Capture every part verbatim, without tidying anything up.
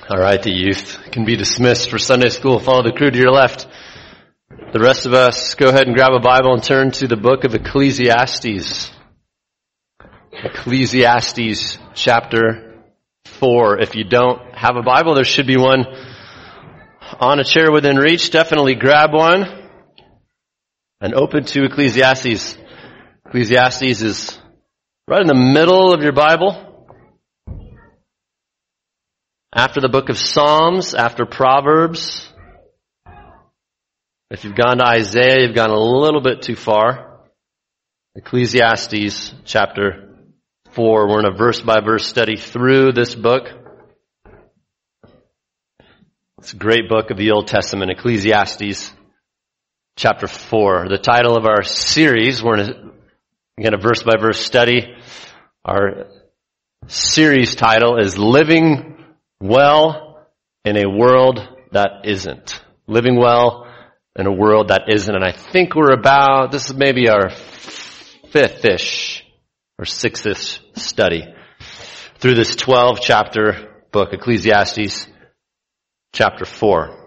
All right, the youth can be dismissed for Sunday school. Follow the crew to your left. The rest of us, go ahead and grab a Bible and turn to the book of Ecclesiastes. Ecclesiastes chapter four. If you don't have a Bible, there should be one on a chair within reach. Definitely grab one and open to Ecclesiastes. Ecclesiastes is right in the middle of your Bible. After the book of Psalms, after Proverbs. If you've gone to Isaiah, you've gone a little bit too far. Ecclesiastes chapter four. We're in a verse-by-verse study through this book. It's a great book of the Old Testament, Ecclesiastes chapter four. The title of our series, we're in a, again a verse-by-verse study. Our series title is Living Well in a World That Isn't. Living well in a world that isn't. And I think we're about, this is maybe our fifth-ish or sixth-ish study through this twelve chapter book, Ecclesiastes chapter four.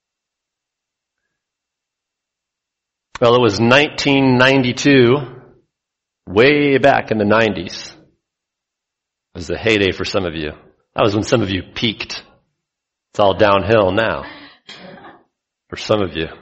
Well, it was nineteen ninety-two, way back in the nineties. It was a heyday for some of you. That was when some of you peaked. It's all downhill now for some of you.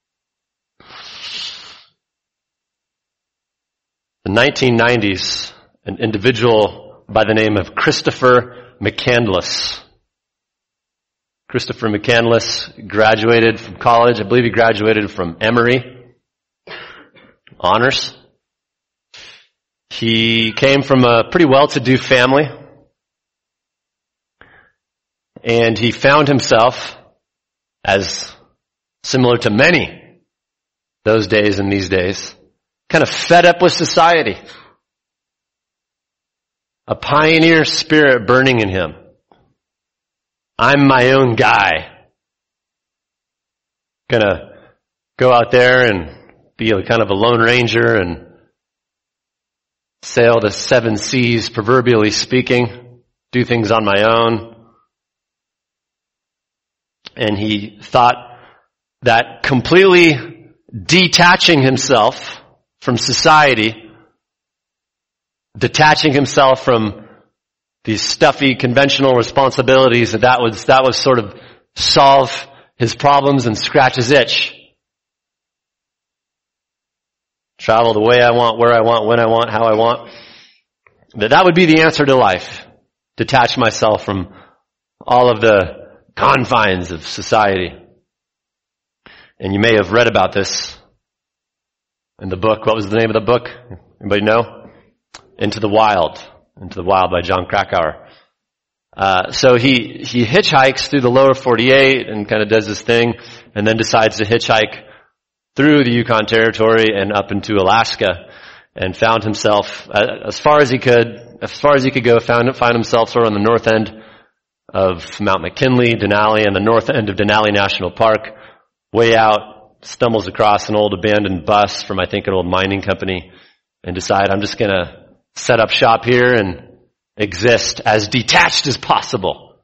The nineteen nineties, an individual by the name of Christopher McCandless. Christopher McCandless graduated from college. I believe he graduated from Emory. Honors. He came from a pretty well-to-do family. And he found himself, as similar to many those days and these days, kind of fed up with society. A pioneer spirit burning in him. I'm my own guy. Gonna go out there and be a kind of a lone ranger and sail the seven seas, proverbially speaking, do things on my own. And he thought that completely detaching himself from society, detaching himself from these stuffy conventional responsibilities, that that was, that was sort of solve his problems and scratch his itch. Travel the way I want, where I want, when I want, how I want. That that would be the answer to life. Detach myself from all of the confines of society. And you may have read about this in the book. What was the name of the book? Anybody know? Into the Wild. Into the Wild by Jon Krakauer. Uh, so he, he hitchhikes through the lower forty-eight and kind of does this thing and then decides to hitchhike through the Yukon Territory and up into Alaska and found himself, uh, as far as he could, as far as he could go, found, found himself sort of on the north end of Mount McKinley, Denali, and the north end of Denali National Park. Way out, stumbles across an old abandoned bus from, I think, an old mining company and decide, I'm just gonna set up shop here and exist as detached as possible.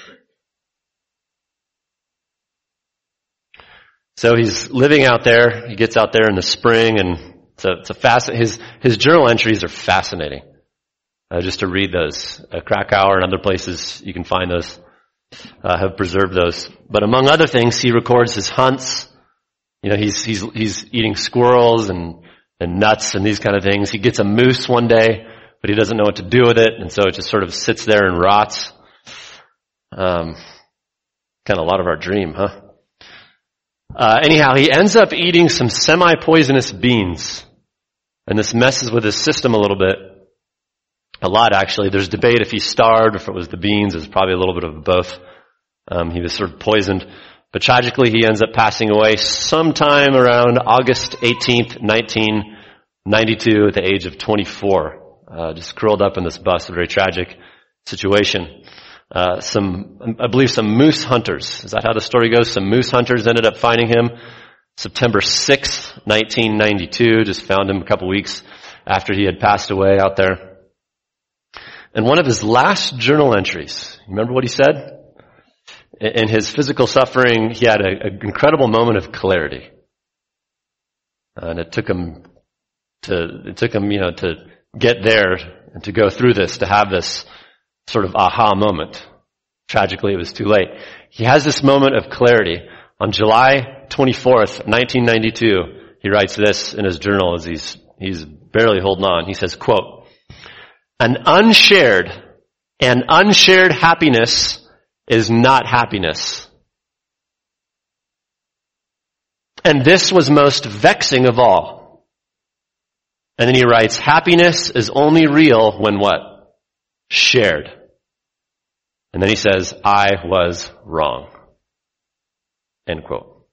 So he's living out there. He gets out there in the spring, and it's a, it's a fast, his, his journal entries are fascinating. Uh, just to read those. Uh, Krakauer and other places, you can find those, uh, have preserved those. But among other things, he records his hunts. You know, he's, he's, he's eating squirrels and, and nuts and these kind of things. He gets a moose one day, but he doesn't know what to do with it, and so it just sort of sits there and rots. Um, kind of a lot of our dream, huh? Uh, anyhow, he ends up eating some semi-poisonous beans, and this messes with his system a little bit. A lot, actually. There's debate if he starved or if it was the beans. It was probably a little bit of both. Um, he was sort of poisoned. But tragically, he ends up passing away sometime around August eighteenth, nineteen ninety-two, at the age of twenty-four. Uh, just curled up in this bus. A very tragic situation. Uh, some, I believe some moose hunters. Is that how the story goes? Some moose hunters ended up finding him September sixth, nineteen ninety-two. Just found him a couple weeks after he had passed away out there. And one of his last journal entries, you remember what he said? in his physical suffering, he had an incredible moment of clarity. And it took him to, it took him, you know, to get there and to go through this, to have this sort of aha moment. Tragically, it was too late. He has this moment of clarity. On July twenty-fourth, nineteen ninety-two, he writes this in his journal as he's, he's barely holding on. He says, quote, "An unshared and unshared happiness is not happiness. And this was most vexing of all." And then he writes, "Happiness is only real when what? Shared." And then he says, "I was wrong." End quote.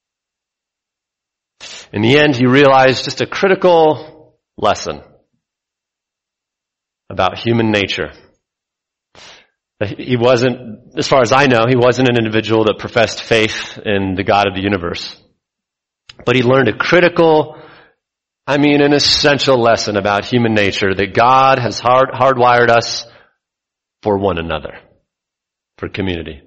In the end, he realized just a critical lesson about human nature. He wasn't, as far as I know, he wasn't an individual that professed faith in the God of the universe. But he learned a critical, I mean an essential lesson about human nature, that God has hard, hardwired us for one another, for community.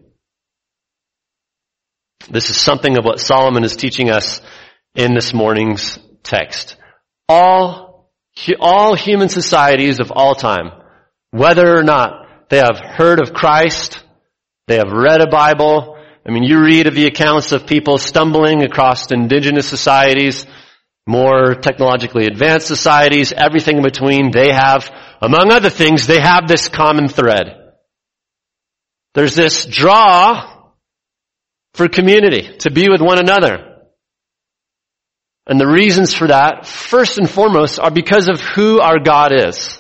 This is something of what Solomon is teaching us in this morning's text. All, all human societies of all time, whether or not they have heard of Christ, they have read a Bible. I mean, you read of the accounts of people stumbling across indigenous societies, more technologically advanced societies, everything in between. They have, among other things, they have this common thread. There's this draw for community, to be with one another. And the reasons for that, first and foremost, are because of who our God is.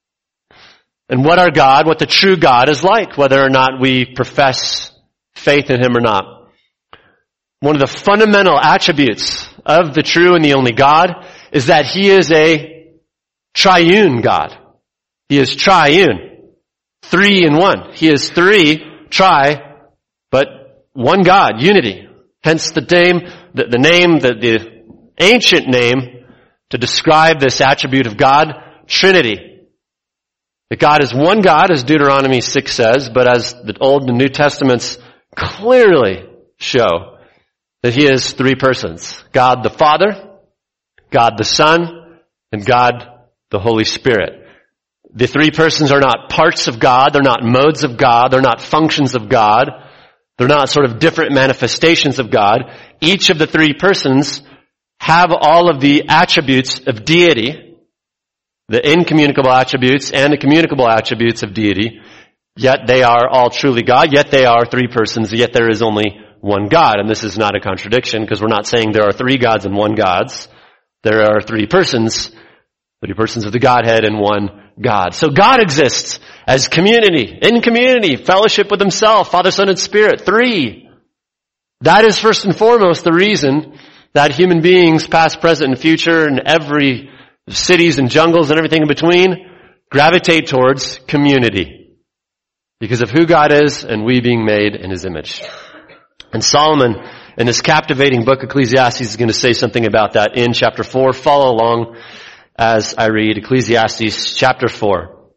And what our God, what the true God is like, whether or not we profess faith in Him or not. One of the fundamental attributes of the true and the only God is that He is a triune God. He is triune. Three in one. He is three, tri, but one God, unity. Hence the name, the, the name, the, the ancient name to describe this attribute of God, Trinity. That God is one God, as Deuteronomy six says, but as the Old and New Testaments clearly show, that He is three persons. God the Father, God the Son, and God the Holy Spirit. The three persons are not parts of God, they're not modes of God, they're not functions of God, they're not sort of different manifestations of God. Each of the three persons have all of the attributes of deity, the incommunicable attributes and the communicable attributes of deity, yet they are all truly God, yet they are three persons, yet there is only one God. And this is not a contradiction, because we're not saying there are three gods and one gods. There are three persons, three persons of the Godhead and one God. So God exists as community, in community, fellowship with Himself, Father, Son, and Spirit, three. That is first and foremost the reason that human beings, past, present, and future, and every cities and jungles and everything in between, gravitate towards community. Because of who God is and we being made in His image. And Solomon, in this captivating book, Ecclesiastes, is going to say something about that in chapter four. Follow along as I read Ecclesiastes chapter four.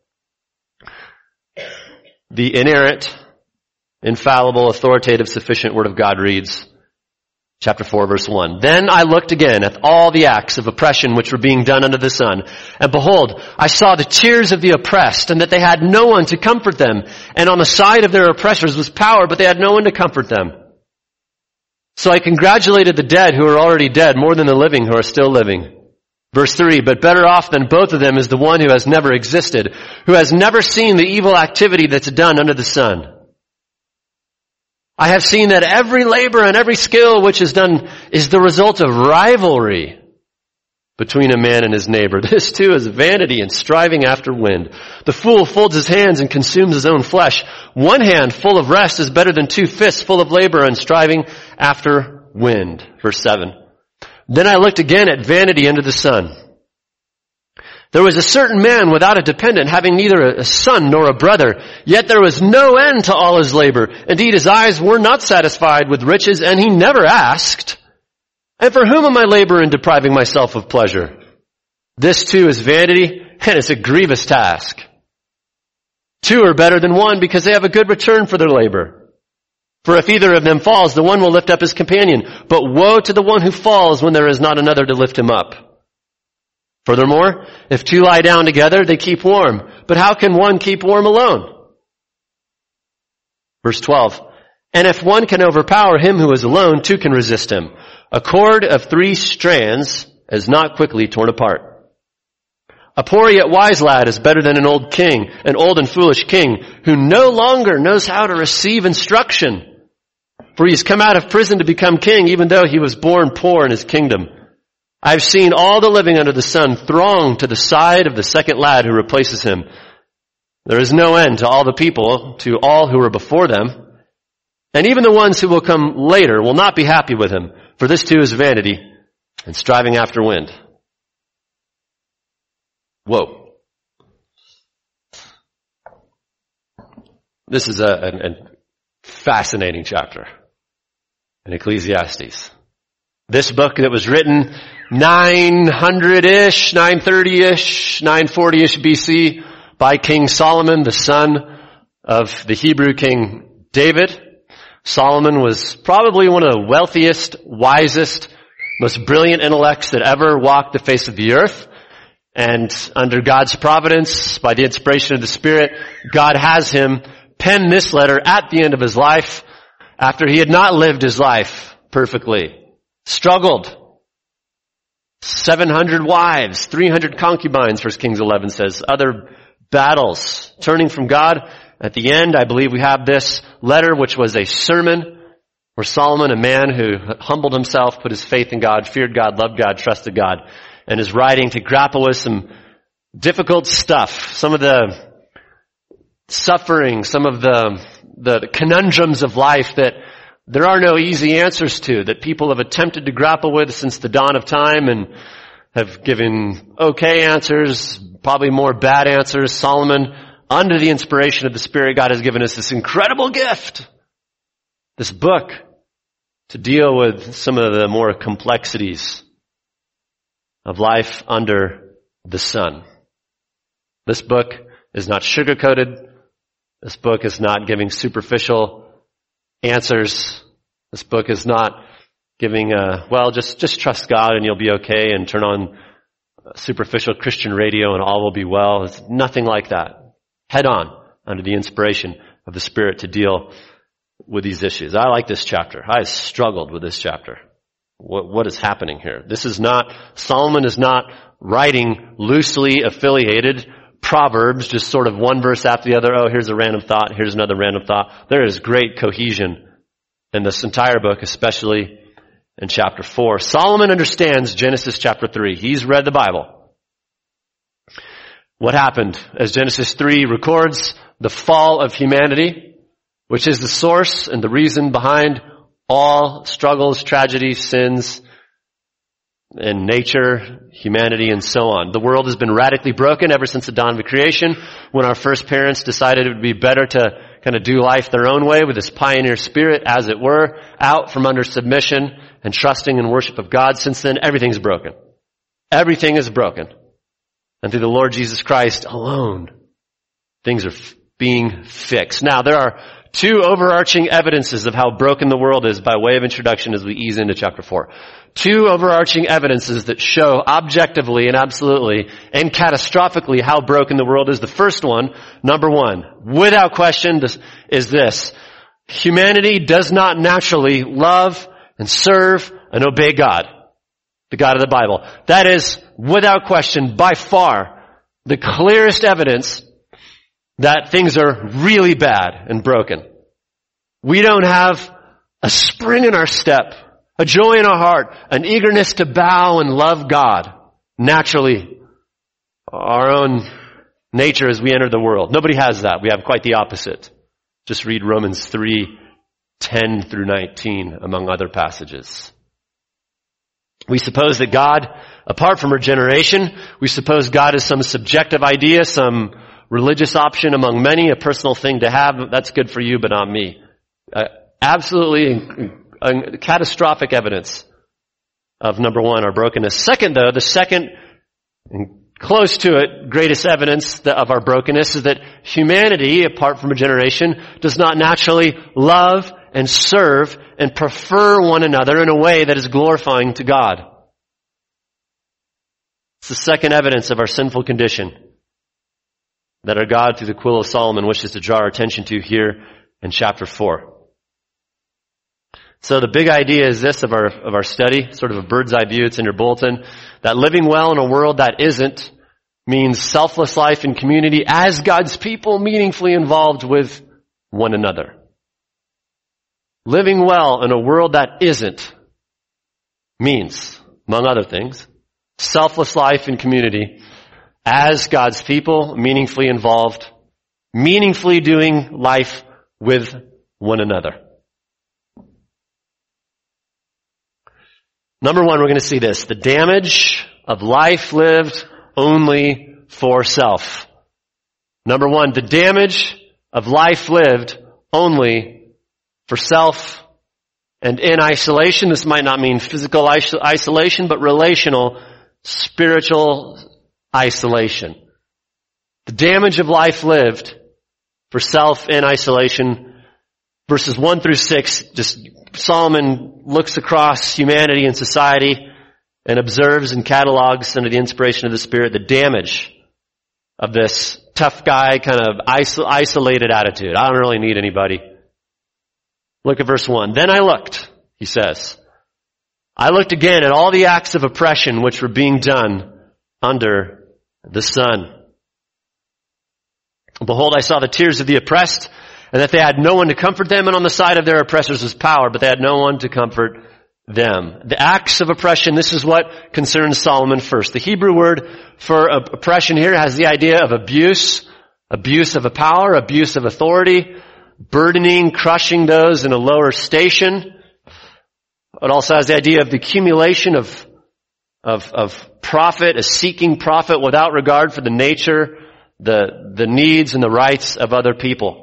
The inerrant, infallible, authoritative, sufficient Word of God reads, chapter four, verse one. "Then I looked again at all the acts of oppression which were being done under the sun. And behold, I saw the tears of the oppressed, and that they had no one to comfort them. And on the side of their oppressors was power, but they had no one to comfort them. So I congratulated the dead who are already dead more than the living who are still living." Verse three, "But better off than both of them is the one who has never existed, who has never seen the evil activity that's done under the sun. I have seen that every labor and every skill which is done is the result of rivalry between a man and his neighbor. This too is vanity and striving after wind. The fool folds his hands and consumes his own flesh. One hand full of rest is better than two fists full of labor and striving after wind." Verse seven. "Then I looked again at vanity under the sun. There was a certain man without a dependent, having neither a son nor a brother. Yet there was no end to all his labor. Indeed, his eyes were not satisfied with riches, and he never asked, 'And for whom am I laboring, depriving myself of pleasure?' This too is vanity, and it's a grievous task. Two are better than one, because they have a good return for their labor. For if either of them falls, the one will lift up his companion. But woe to the one who falls when there is not another to lift him up. Furthermore, if two lie down together, they keep warm. But how can one keep warm alone? Verse twelve. And if one can overpower him who is alone, two can resist him. A cord of three strands is not quickly torn apart. A poor yet wise lad is better than an old king, an old and foolish king, who no longer knows how to receive instruction. For he has come out of prison to become king, even though he was born poor in his kingdom. I've seen all the living under the sun throng to the side of the second lad who replaces him. There is no end to all the people, to all who were before them. And even the ones who will come later will not be happy with him, for this too is vanity and striving after wind. Whoa. This is a, a, a fascinating chapter in Ecclesiastes. This book that was written nine hundred-ish, nine thirty-ish, nine forty-ish B C by King Solomon, the son of the Hebrew king David. Solomon was probably one of the wealthiest, wisest, most brilliant intellects that ever walked the face of the earth. And under God's providence, by the inspiration of the Spirit, God has him pen this letter at the end of his life after he had not lived his life perfectly. Struggled. seven hundred wives, three hundred concubines, First Kings eleven says. Other battles. Turning from God. At the end, I believe we have this letter, which was a sermon where Solomon, a man who humbled himself, put his faith in God, feared God, loved God, trusted God, and is writing to grapple with some difficult stuff, some of the suffering, some of the, the conundrums of life that there are no easy answers to, that people have attempted to grapple with since the dawn of time and have given okay answers, probably more bad answers. Solomon, under the inspiration of the Spirit, God has given us this incredible gift, this book, to deal with some of the more complexities of life under the sun. This book is not sugar-coated. This book is not giving superficial answers. This book is not giving a, well, just, just trust God and you'll be okay, and turn on superficial Christian radio and all will be well. It's nothing like that. Head on, under the inspiration of the Spirit, to deal with these issues. I like this chapter. I struggled with this chapter. What, what is happening here? This is not, Solomon is not writing loosely affiliated proverbs, just sort of one verse after the other. Oh, here's a random thought. Here's another random thought. There is great cohesion in this entire book, especially in chapter four. Solomon understands Genesis chapter three. He's read the Bible. What happened? As Genesis three records, the fall of humanity, which is the source and the reason behind all struggles, tragedies, sins in nature, humanity, and so on. The world has been radically broken ever since the dawn of creation, when our first parents decided it would be better to kind of do life their own way with this pioneer spirit, as it were, out from under submission and trusting and worship of God. Since then, everything's broken. Everything is broken. And through the Lord Jesus Christ alone, things are f- being fixed. Now, there are two overarching evidences of how broken the world is by way of introduction as we ease into chapter four. Two overarching evidences that show objectively and absolutely and catastrophically how broken the world is. The first one, number one, without question, this, is this. Humanity does not naturally love and serve and obey God, the God of the Bible. That is, without question, by far, the clearest evidence that things are really bad and broken. We don't have a spring in our step, a joy in our heart, an eagerness to bow and love God naturally, our own nature as we enter the world. Nobody has that. We have quite the opposite. Just read Romans three, ten through nineteen, among other passages. We suppose that God, apart from regeneration, we suppose God is some subjective idea, some religious option among many, a personal thing to have. That's good for you, but not me. Uh, absolutely uh, catastrophic evidence of, number one, our brokenness. Second, though, the second, and close to it, greatest evidence of our brokenness is that humanity, apart from regeneration, does not naturally love and serve and prefer one another in a way that is glorifying to God. It's the second evidence of our sinful condition that our God, through the quill of Solomon, wishes to draw our attention to here in chapter four. So the big idea is this of our, of our study, sort of a bird's eye view, it's in your bulletin, that living well in a world that isn't means selfless life in community as God's people meaningfully involved with one another. Living well in a world that isn't means, among other things, selfless life in community as God's people meaningfully involved, meaningfully doing life with one another. Number one, we're going to see this. The damage of life lived only for self. Number one, the damage of life lived only for self and in isolation. This might not mean physical is- isolation, but relational, spiritual isolation. The damage of life lived for self in isolation. Verses one through six, just Solomon looks across humanity and society and observes and catalogs under the inspiration of the Spirit the damage of this tough guy kind of isol- isolated attitude. I don't really need anybody. Look at verse one. Then I looked, he says. I looked again at all the acts of oppression which were being done under the sun. Behold, I saw the tears of the oppressed, and that they had no one to comfort them, and on the side of their oppressors was power, but they had no one to comfort them. The acts of oppression, this is what concerns Solomon first. The Hebrew word for oppression here has the idea of abuse, abuse of a power, abuse of authority, burdening, crushing those in a lower station. It also has the idea of the accumulation of, of, of profit, a seeking profit without regard for the nature, the, the needs and the rights of other people.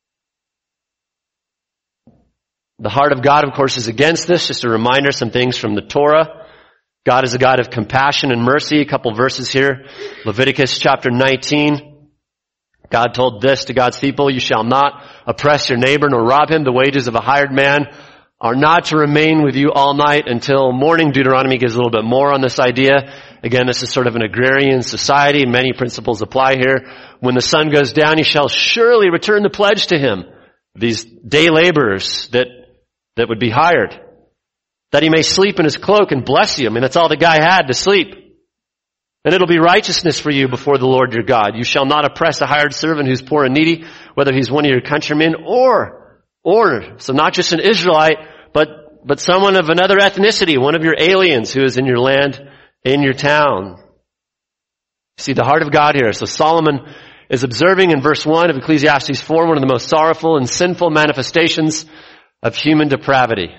The heart of God, of course, is against this. Just a reminder, some things from the Torah. God is a God of compassion and mercy. A couple verses here. Leviticus chapter nineteen. God told this to God's people, you shall not oppress your neighbor nor rob him. The wages of a hired man are not to remain with you all night until morning. Deuteronomy gives a little bit more on this idea. Again, this is sort of an agrarian society. Many principles apply here. When the sun goes down, you shall surely return the pledge to him. These day laborers that that would be hired, that he may sleep in his cloak and bless you. I mean, that's all the guy had, to sleep. And it'll be righteousness for you before the Lord your God. You shall not oppress a hired servant who's poor and needy, whether he's one of your countrymen or, or, so not just an Israelite, but, but someone of another ethnicity, one of your aliens who is in your land, in your town. See the heart of God here. So Solomon is observing in verse one of Ecclesiastes four, one of the most sorrowful and sinful manifestations of human depravity.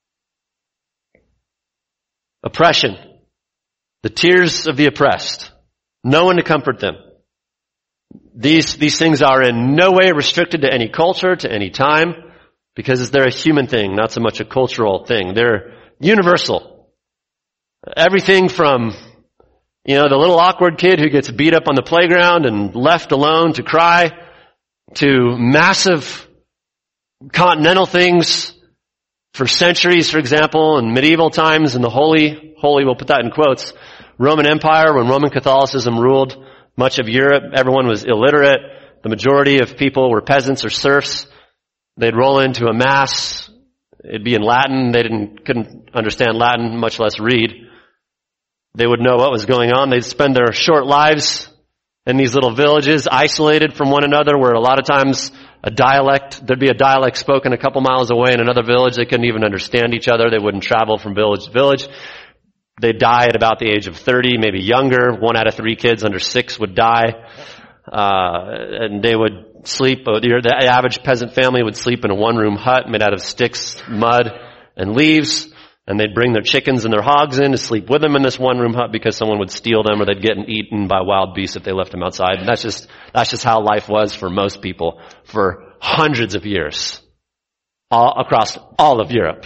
Oppression. The tears of the oppressed. No one to comfort them. These, these things are in no way restricted to any culture, to any time, because they're a human thing, not so much a cultural thing. They're universal. Everything from, you know, the little awkward kid who gets beat up on the playground and left alone to cry, to massive continental things for centuries, for example, in medieval times, in the holy, holy, we'll put that in quotes, Roman Empire, when Roman Catholicism ruled much of Europe, everyone was illiterate. The majority of people were peasants or serfs. They'd roll into a mass. It'd be in Latin. They didn't, couldn't understand Latin, much less read. They would know what was going on. They'd spend their short lives in these little villages, isolated from one another, where a lot of times a dialect, there'd be a dialect spoken a couple miles away in another village. They couldn't even understand each other. They wouldn't travel from village to village. They'd die at about the age of thirty, maybe younger. One out of three kids under six would die. Uh, and they would sleep, the average peasant family would sleep in a one-room hut made out of sticks, mud, and leaves. And they'd bring their chickens and their hogs in to sleep with them in this one-room hut because someone would steal them or they'd get eaten by wild beasts if they left them outside. And that's just, that's just how life was for most people for hundreds of years, all across all of Europe.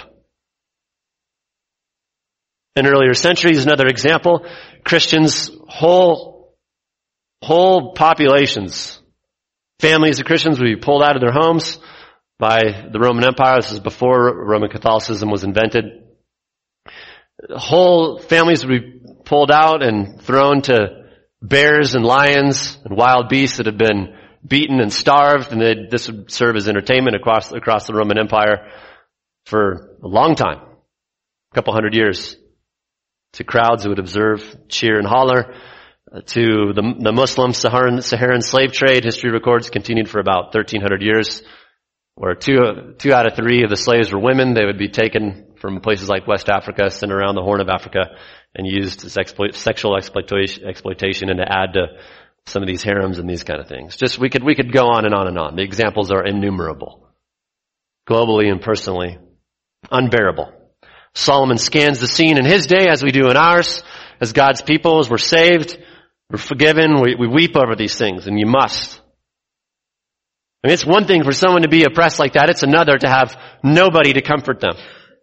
In earlier centuries, another example, Christians, whole, whole populations, families of Christians would be pulled out of their homes, by the Roman Empire. This is before Roman Catholicism was invented. Whole families would be pulled out and thrown to bears and lions and wild beasts that had been beaten and starved, and this would serve as entertainment across across the Roman Empire for a long time, a couple hundred years, to crowds who would observe, cheer, and holler. Uh, to the, the Muslim Saharan, Saharan slave trade, history records continued for about thirteen hundred years, where two two out of three of the slaves were women. They would be taken from places like West Africa, sent around the Horn of Africa, and used as exploit, sexual exploitation, exploitation, and to add to some of these harems and these kind of things. Just we could we could go on and on and on. The examples are innumerable, globally and personally, unbearable. Solomon scans the scene in his day, as we do in ours, as God's people, as we're saved, we're forgiven. We, we weep over these things, and you must. I mean, it's one thing for someone to be oppressed like that. It's another to have nobody to comfort them.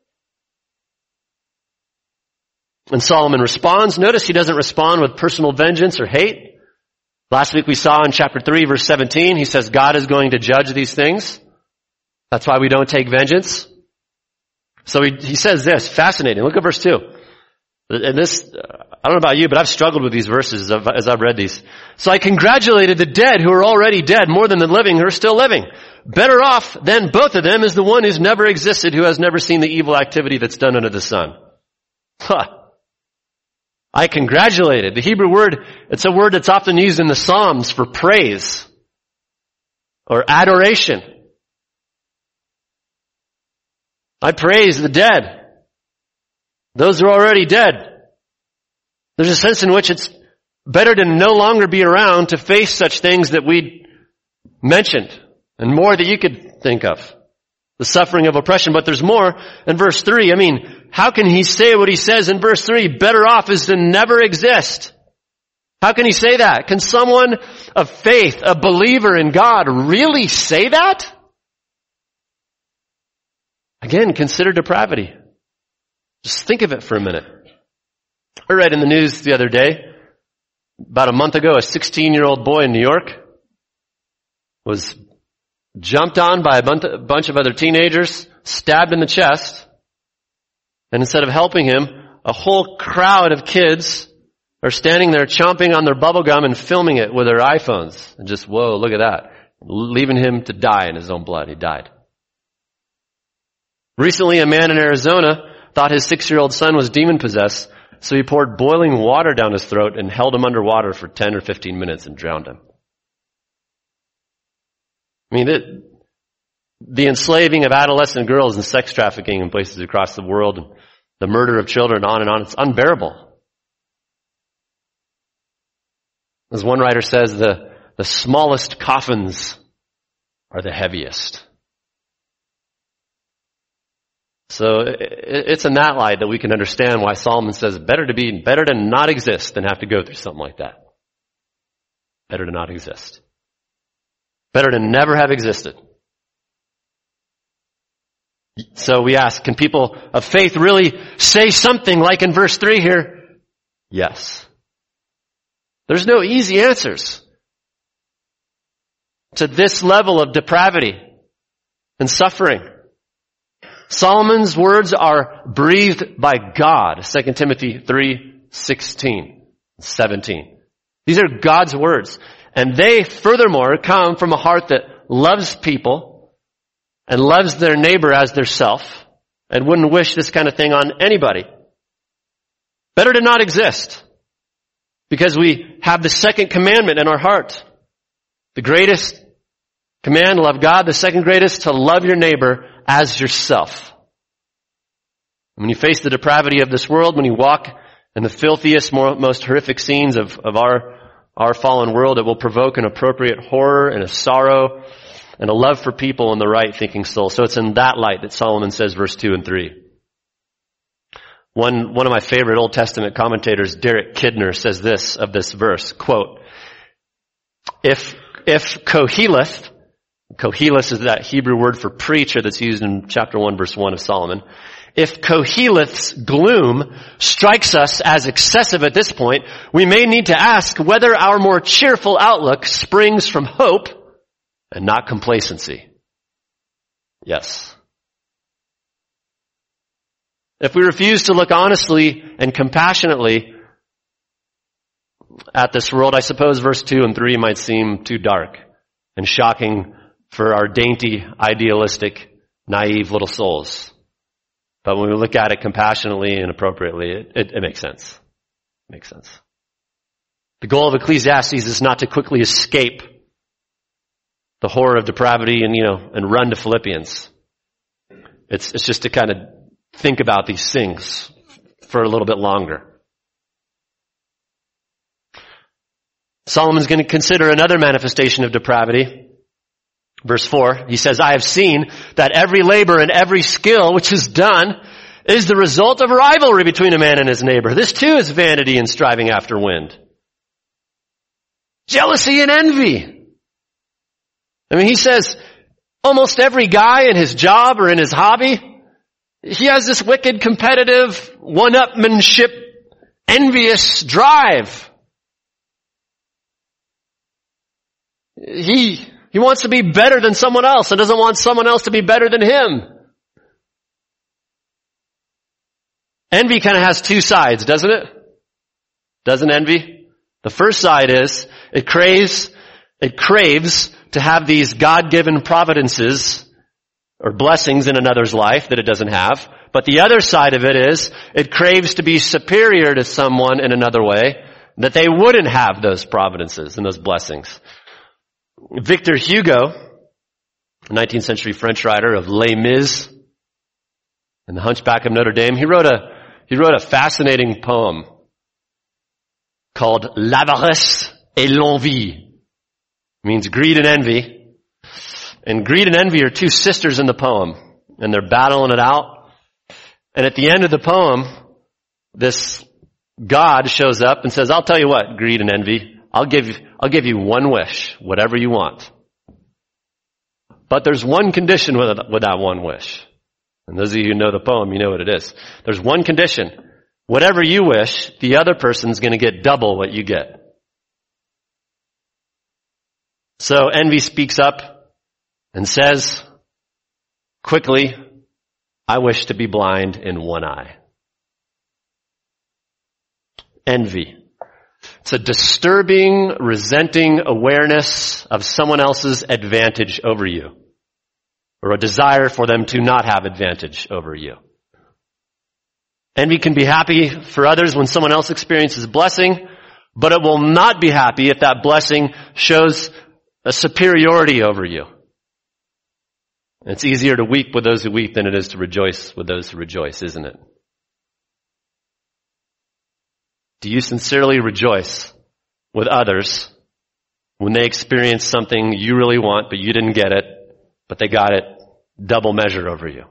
And Solomon responds. Notice he doesn't respond with personal vengeance or hate. Last week we saw in chapter three, verse seventeen, he says God is going to judge these things. That's why we don't take vengeance. So he, he says this, fascinating. Look at verse two. And this, I don't know about you, but I've struggled with these verses as I've, as I've read these. So I congratulated the dead who are already dead more than the living who are still living. Better off than both of them is the one who's never existed, who has never seen the evil activity that's done under the sun. Huh. I congratulated. The Hebrew word, it's a word that's often used in the Psalms for praise or adoration. I praise the dead. Those who are already dead. There's a sense in which it's better to no longer be around to face such things that we mentioned, and more that you could think of. The suffering of oppression, but there's more in verse three. I mean, how can he say what he says in verse three? Better off is to never exist. How can he say that? Can someone of faith, a believer in God, really say that? Again, consider depravity. Just think of it for a minute. I read in the news the other day, about a month ago, a sixteen-year-old boy in New York was jumped on by a bunch of other teenagers, stabbed in the chest, and instead of helping him, a whole crowd of kids are standing there chomping on their bubble gum and filming it with their iPhones. And just, whoa, look at that. Leaving him to die in his own blood. He died. Recently, a man in Arizona thought his six-year-old son was demon-possessed, so he poured boiling water down his throat and held him underwater for ten or fifteen minutes and drowned him. I mean, it, the enslaving of adolescent girls and sex trafficking in places across the world, and the murder of children, on and on, it's unbearable. As one writer says, the, the smallest coffins are the heaviest. So it's in that light that we can understand why Solomon says better to be, better to not exist than have to go through something like that. Better to not exist. Better to never have existed. So we ask, can people of faith really say something like in verse three here? Yes. There's no easy answers to this level of depravity and suffering. Solomon's words are breathed by God. Second Timothy three sixteen, seventeen. These are God's words. And they, furthermore, come from a heart that loves people and loves their neighbor as their self and wouldn't wish this kind of thing on anybody. Better to not exist because we have the second commandment in our heart. The greatest command, love God. The second greatest, to love your neighbor as yourself. When you face the depravity of this world, when you walk in the filthiest, more, most horrific scenes of, of our, our fallen world, it will provoke an appropriate horror and a sorrow and a love for people in the right thinking soul. So it's in that light that Solomon says verse two and three. One, one of my favorite Old Testament commentators, Derek Kidner, says this of this verse, quote, if, if Koheleth, Koheleth is that Hebrew word for preacher that's used in chapter one, verse one of Solomon. If Koheleth's gloom strikes us as excessive at this point, we may need to ask whether our more cheerful outlook springs from hope and not complacency. Yes. If we refuse to look honestly and compassionately at this world, I suppose verse two and three might seem too dark and shocking for our dainty, idealistic, naive little souls. But when we look at it compassionately and appropriately, it, it, it makes sense. It makes sense. The goal of Ecclesiastes is not to quickly escape the horror of depravity and, you know, and run to Philippians. It's, it's just to kind of think about these things for a little bit longer. Solomon's going to consider another manifestation of depravity. Verse four, he says, I have seen that every labor and every skill which is done is the result of rivalry between a man and his neighbor. This too is vanity and striving after wind. Jealousy and envy. I mean, he says almost every guy in his job or in his hobby, he has this wicked, competitive, one-upmanship, envious drive. He, he wants to be better than someone else and doesn't want someone else to be better than him. Envy kind of has two sides, doesn't it? Doesn't envy? The first side is it craves, it craves to have these God-given providences or blessings in another's life that it doesn't have. But the other side of it is it craves to be superior to someone in another way, that they wouldn't have those providences and those blessings. Victor Hugo, nineteenth century French writer of Les Mis and the Hunchback of Notre Dame, he wrote a he wrote a fascinating poem called L'avarice et l'envie. It means greed and envy. And greed and envy are two sisters in the poem, and they're battling it out. And at the end of the poem, this God shows up and says, I'll tell you what, greed and envy, I'll give you, I'll give you one wish, whatever you want. But there's one condition with, it, with that one wish. And those of you who know the poem, you know what it is. There's one condition. Whatever you wish, the other person's going to get double what you get. So envy speaks up and says, quickly, I wish to be blind in one eye. Envy. It's a disturbing, resenting awareness of someone else's advantage over you, or a desire for them to not have advantage over you. Envy can be happy for others when someone else experiences blessing, but it will not be happy if that blessing shows a superiority over you. It's easier to weep with those who weep than it is to rejoice with those who rejoice, isn't it? Do you sincerely rejoice with others when they experience something you really want, but you didn't get it, but they got it double measure over you?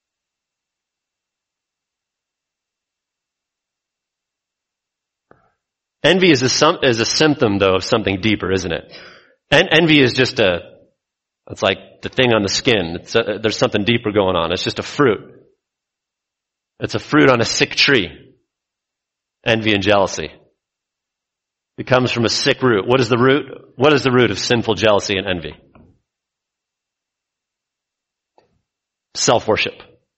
Envy is a, is a symptom, though, of something deeper, isn't it? En- envy is just a, it's like the thing on the skin. It's a, there's something deeper going on. It's just a fruit. It's a fruit on a sick tree. Envy and jealousy. It comes from a sick root. What is the root? What is the root of sinful jealousy and envy? Self-worship.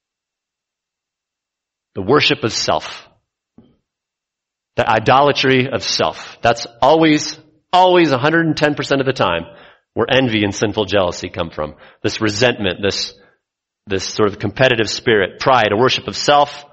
The worship of self. The idolatry of self. That's always, always one hundred ten percent of the time where envy and sinful jealousy come from. This resentment, this, this sort of competitive spirit, pride, a worship of self.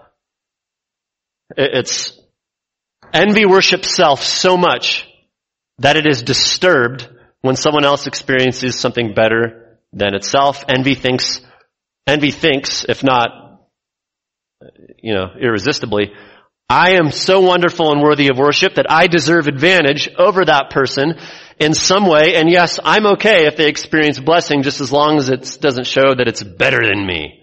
It's, envy worships self so much that it is disturbed when someone else experiences something better than itself. Envy thinks, envy thinks, if not, you know, irresistibly, I am so wonderful and worthy of worship that I deserve advantage over that person in some way. And yes, I'm okay if they experience blessing just as long as it doesn't show that it's better than me.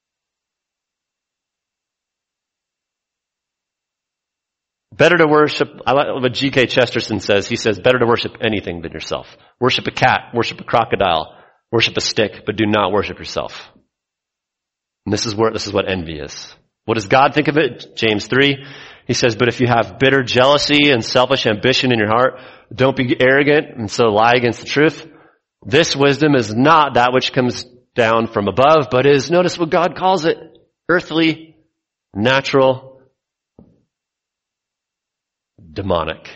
Better to worship, I like what G K Chesterton says. He says, better to worship anything than yourself. Worship a cat, worship a crocodile, worship a stick, but do not worship yourself. And this is where, this is what envy is. What does God think of it? James three, he says, but if you have bitter jealousy and selfish ambition in your heart, don't be arrogant and so lie against the truth. This wisdom is not that which comes down from above, but is, notice what God calls it, earthly, natural, demonic.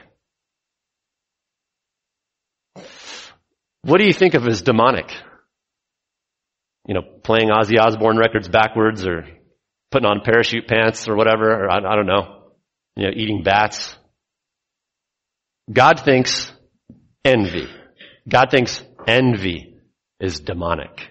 What do you think of as demonic? You know, playing Ozzy Osbourne records backwards, or putting on parachute pants or whatever, or I, I don't know, you know, eating bats. God thinks envy. God thinks envy is demonic.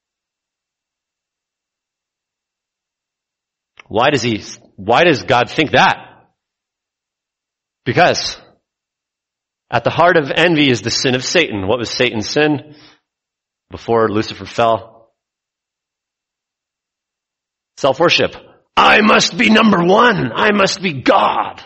Why does he, why does God think that? Because at the heart of envy is the sin of Satan. What was Satan's sin before Lucifer fell? Self-worship. I must be number one. I must be God.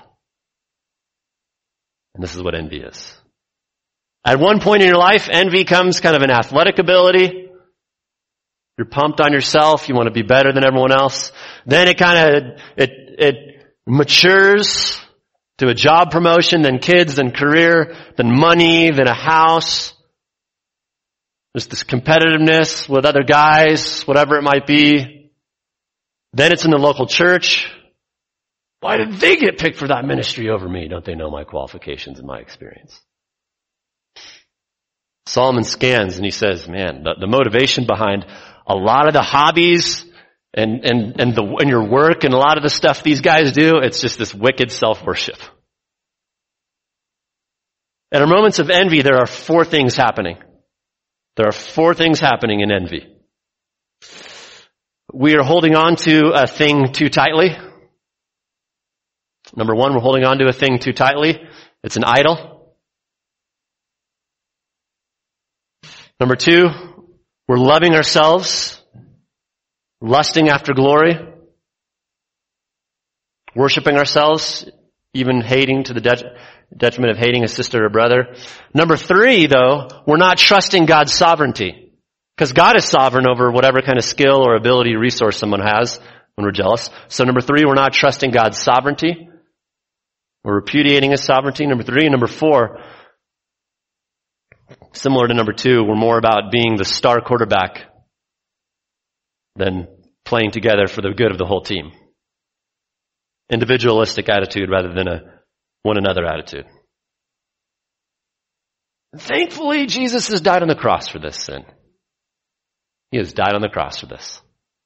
And this is what envy is. At one point in your life, envy comes kind of an athletic ability. You're pumped on yourself. You want to be better than everyone else. Then it kind of, it, it matures to a job promotion, then kids, then career, then money, then a house. There's this competitiveness with other guys, whatever it might be. Then it's in the local church. Why did they get picked for that ministry over me? Don't they know my qualifications and my experience? Solomon scans and he says, man, the, the motivation behind a lot of the hobbies and, and, and the, and your work and a lot of the stuff these guys do, it's just this wicked self-worship. In our moments of envy, there are four things happening. There are four things happening in envy. We are holding on to a thing too tightly. Number one, we're holding on to a thing too tightly. It's an idol. Number two, we're loving ourselves, lusting after glory, worshiping ourselves, even hating to the det- detriment of hating a sister or brother. Number three, though, we're not trusting God's sovereignty. Because God is sovereign over whatever kind of skill or ability, resource someone has when we're jealous. So number three, we're not trusting God's sovereignty. We're repudiating His sovereignty. Number three. And number four, similar to number two, we're more about being the star quarterback than playing together for the good of the whole team. Individualistic attitude rather than a one another attitude. Thankfully, Jesus has died on the cross for this sin. He has died on the cross for this.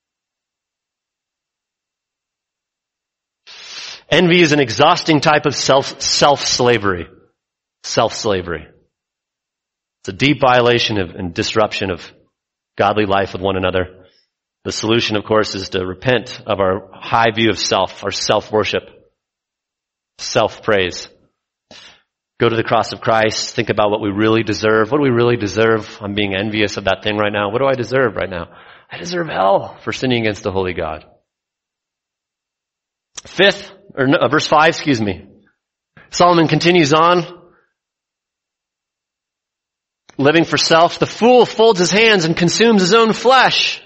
Envy is an exhausting type of self, self-slavery. Self-slavery. It's a deep violation of and disruption of godly life with one another. The solution, of course, is to repent of our high view of self, our self-worship, self-praise. Go to the cross of Christ. Think about what we really deserve. What do we really deserve? I'm being envious of that thing right now. What do I deserve right now? I deserve hell for sinning against the holy God. Fifth, or no, verse five, excuse me. Solomon continues on. Living for self. The fool folds his hands and consumes his own flesh.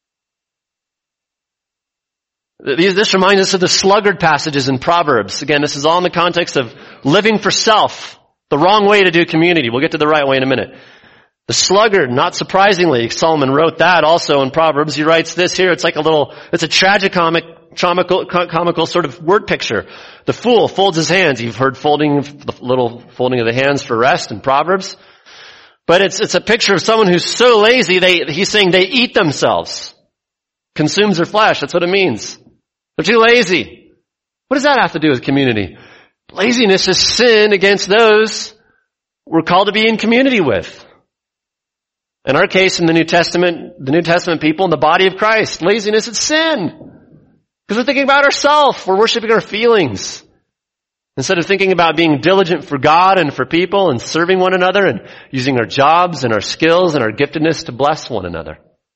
This reminds us of the sluggard passages in Proverbs. Again, this is all in the context of living for self. The wrong way to do community. We'll get to the right way in a minute. The sluggard, not surprisingly, Solomon wrote that also in Proverbs. He writes this here. It's like a little, it's a tragicomic, comical, comical sort of word picture. The fool folds his hands. You've heard folding, the little folding of the hands for rest in Proverbs. But it's, it's a picture of someone who's so lazy, they, he's saying they eat themselves. Consumes their flesh. That's what it means. They're too lazy. What does that have to do with community? Laziness is sin against those we're called to be in community with. In our case, in the New Testament, the New Testament people in the body of Christ, laziness is sin. Because we're thinking about ourselves. We're worshiping our feelings. Instead of thinking about being diligent for God and for people and serving one another and using our jobs and our skills and our giftedness to bless one another.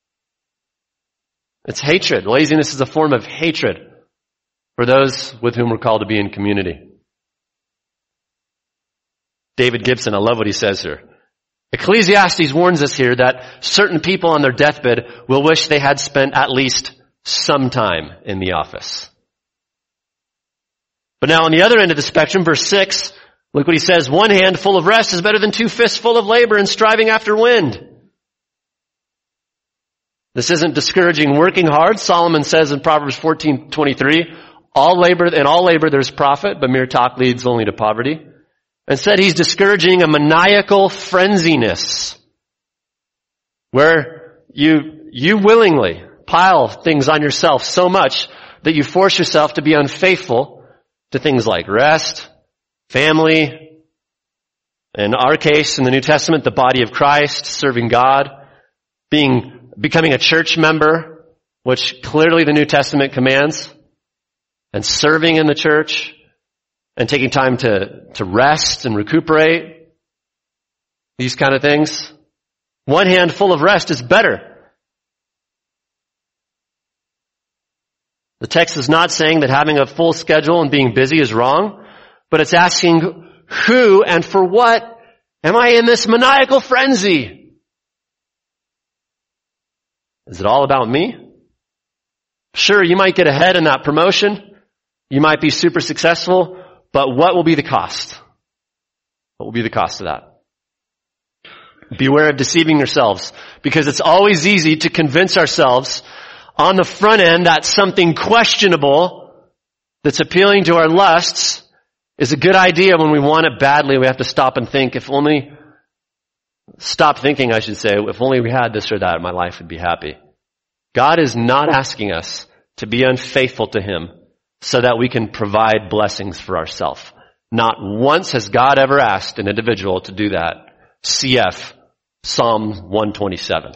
It's hatred. Laziness is a form of hatred for those with whom we're called to be in community. David Gibson, I love what he says here. Ecclesiastes warns us here that certain people on their deathbed will wish they had spent at least some time in the office. But now on the other end of the spectrum, verse six, look what he says. One hand full of rest is better than two fists full of labor and striving after wind. This isn't discouraging working hard. Solomon says in Proverbs fourteen twenty-three, all labor, in all labor there's profit, but mere talk leads only to poverty. Instead, he's discouraging a maniacal frenziness, where you, you willingly pile things on yourself so much that you force yourself to be unfaithful to things like rest, family, in our case, in the New Testament, the body of Christ, serving God, being, becoming a church member, which clearly the New Testament commands, and serving in the church, and taking time to, to rest and recuperate, these kind of things. One hand full of rest is better. The text is not saying that having a full schedule and being busy is wrong, but it's asking who and for what am I in this maniacal frenzy? Is it all about me? Sure, you might get ahead in that promotion. You might be super successful, but what will be the cost? What will be the cost of that? Beware of deceiving yourselves, because it's always easy to convince ourselves on the front end that something questionable that's appealing to our lusts is a good idea when we want it badly. We have to stop and think, if only, stop thinking, I should say, if only we had this or that, my life would be happy. God is not asking us to be unfaithful to Him so that we can provide blessings for ourselves. Not once has God ever asked an individual to do that. C F Psalm one twenty-seven.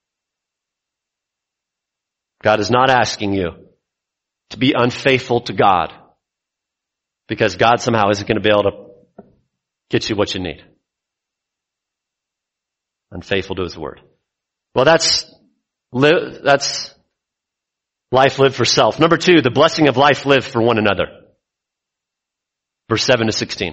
God is not asking you to be unfaithful to God because God somehow isn't going to be able to get you what you need. Unfaithful to His word. Well, that's li- that's life lived for self. Number two, the blessing of life lived for one another. Verse seven to sixteen.